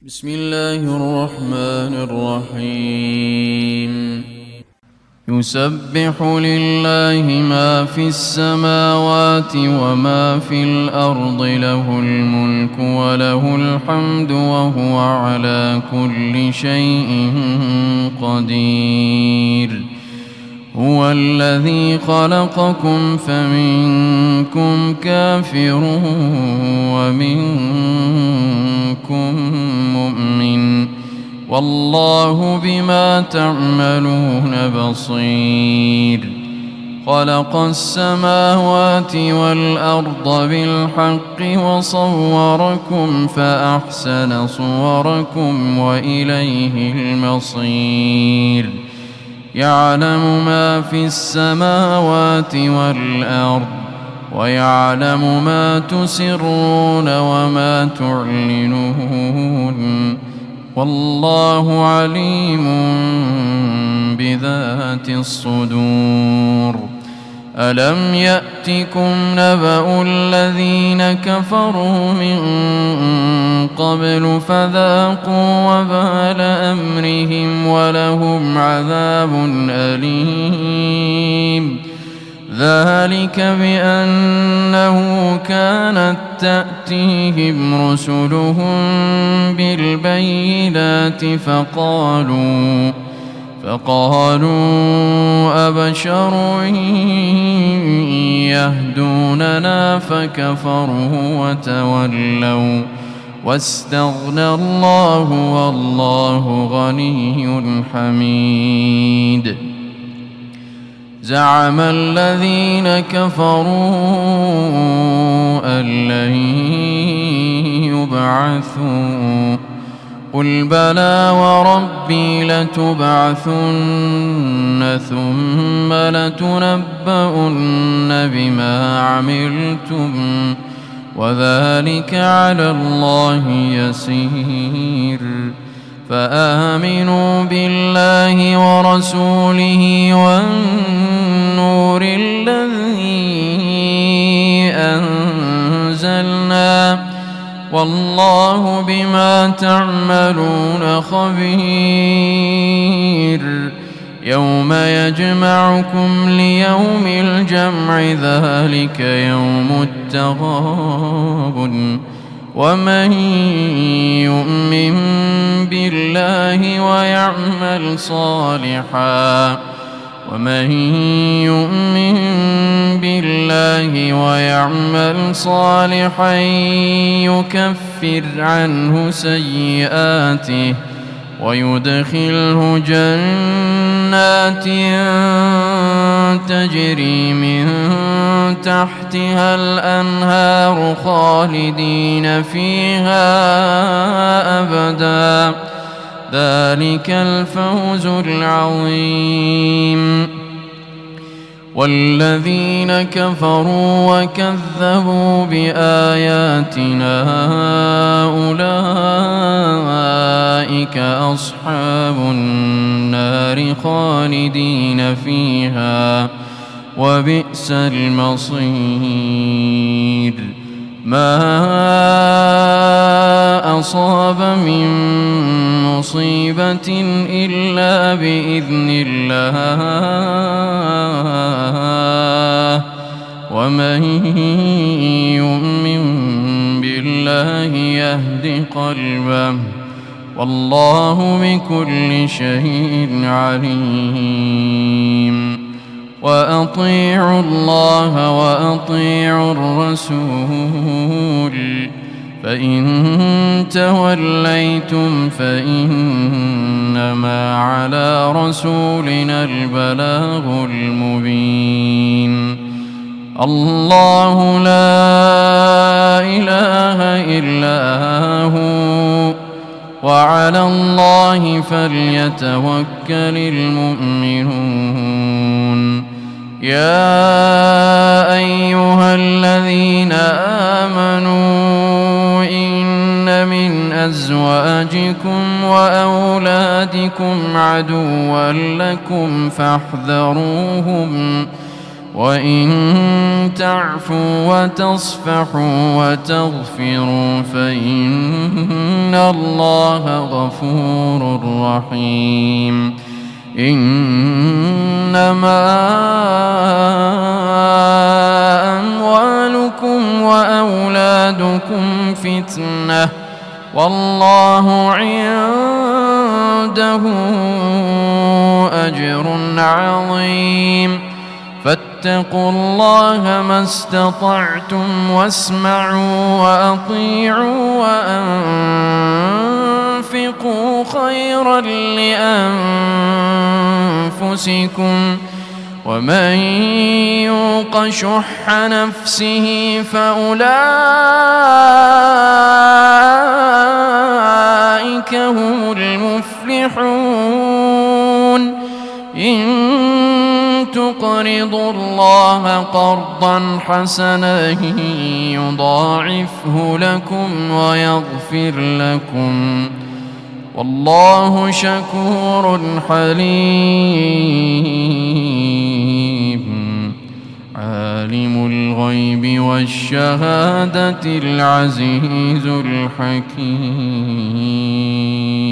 بسم الله الرحمن الرحيم يسبح لله ما في السماوات وما في الأرض له الملك وله الحمد وهو على كل شيء قدير هو الذي خلقكم فمنكم كافر ومنكم مؤمن والله بما تعملون بصير خلق السماوات والأرض بالحق وصوركم فأحسن صوركم وإليه المصير يعلم ما في السماوات والأرض ويعلم ما تسرون وما تعلنون والله عليم بذات الصدور ألم يأتكم نبأ الذين كفروا من قبل فذاقوا وبال أمرهم ولهم عذاب أليم ذلك بأنه كانت تأتيهم رسلهم بالبينات فقالوا أبشر يهدوننا فكفروا وتولوا واستغنى الله والله غني حميد زعم الذين كفروا أن لن يبعثوا قل بلى وربي لتبعثن ثم لتنبؤن بما عملتم وذلك على الله يسير فآمنوا بالله ورسوله والنور الذي أنزلنا والله بما تعملون خبير يوم يجمعكم ليوم الجمع ذلك يوم التغابن ومن يؤمن بالله ويعمل صالحا يكفر عنه سيئاته ويدخله جنات تجري من تحتها الأنهار خالدين فيها أبدا ذلك الفوز العظيم والذين كفروا وكذبوا بآياتنا أولئك أصحاب النار خالدين فيها وبئس المصير ما أصاب من مصيبة إلا بإذن الله ومن يؤمن بالله يهد قلبه والله بكل شيء عليم وأطيعوا الله وأطيعوا الرسول فإن توليتم فإنما على رسولنا البلاغ المبين الله لا إله إلا هو وعلى الله فليتوكل المؤمنون يا أيها الذين آمنوا إن من أزواجكم وأولادكم عدوا لكم فاحذروهم وإن تعفوا وتصفحوا وتغفروا فإن إن الله غفور رحيم إنما أموالكم وأولادكم فتنة والله عنده أجر عظيم فاتقوا الله ما استطعتم واسمعوا وأطيعوا وأنفقوا خيرا لأنفسكم ومن يوق شح نفسه فأولئك هم المفلحون إن تقرضوا الله قرضا حسنا يضاعفه لكم ويغفر لكم والله شكور حليم عالم الغيب والشهادة العزيز الحكيم.